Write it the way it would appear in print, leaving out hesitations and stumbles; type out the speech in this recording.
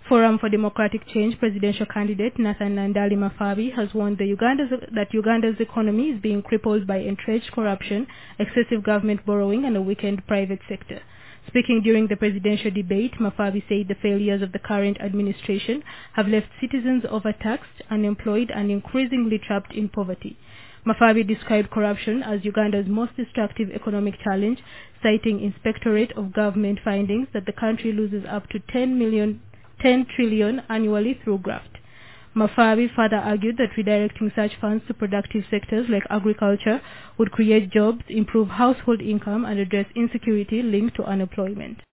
Forum for Democratic Change presidential candidate Nathan Nandali Mafabi has warned that Uganda's economy is being crippled by entrenched corruption, excessive government borrowing, and a weakened private sector. Speaking during the presidential debate, Mafabi said the failures of the current administration have left citizens overtaxed, unemployed, and increasingly trapped in poverty. Mafabi described corruption as Uganda's most destructive economic challenge, citing Inspectorate of Government findings that the country loses up to 10 trillion annually through graft. Mafabi further argued that redirecting such funds to productive sectors like agriculture would create jobs, improve household income, and address insecurity linked to unemployment.